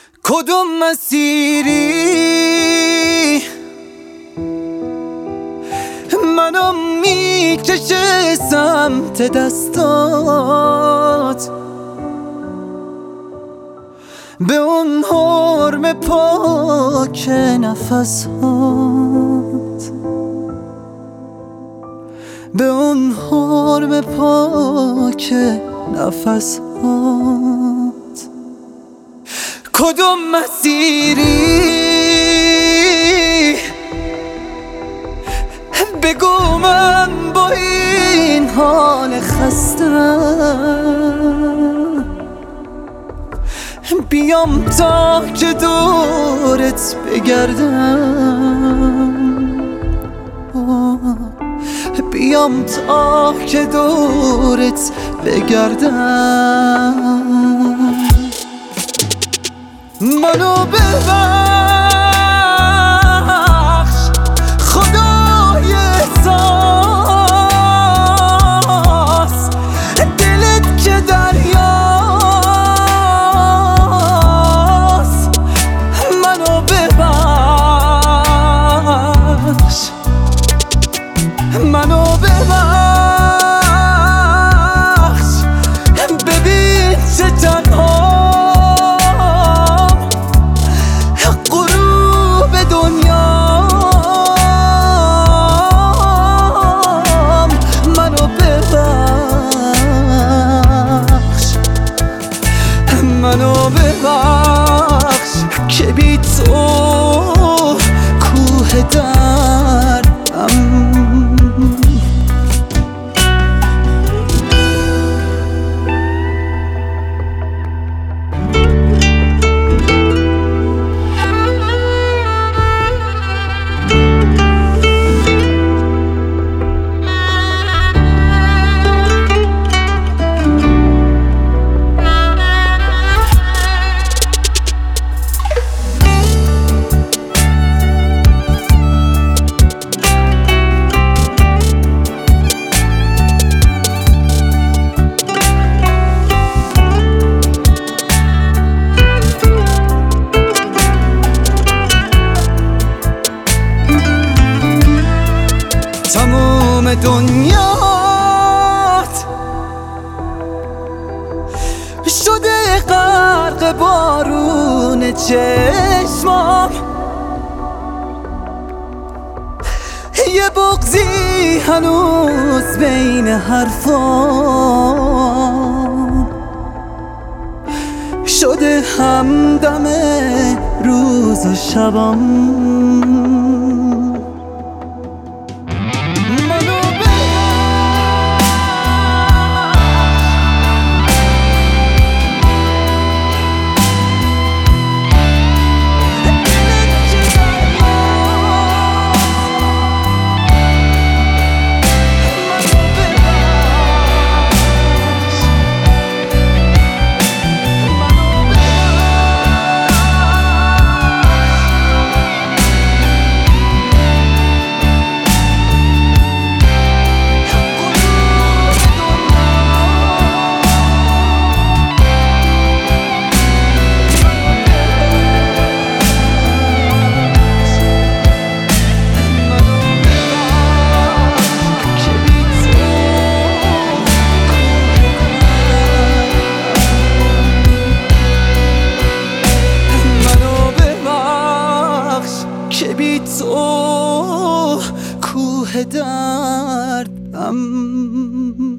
کدوم مسیری منو میکشه سمت دستات، به اون حرم پاک نفسات، به اون حرم پاک نفسات. کدوم مسیری بگو من با این حال خستم بیام تا که دورت بگردم، بیام تا که دورت بگردم. منو ببخش خدای احساس، دلت که دریاست. منو ببخش، منو ببخش، ببین چه تنها منو ببخش که بی تو کوه دردم. تموم دنیات شده غرق بارون چشمام، یه بغضی هنوز بین حرفام شده همدم روز و شبم. که بی تو کوه دردم.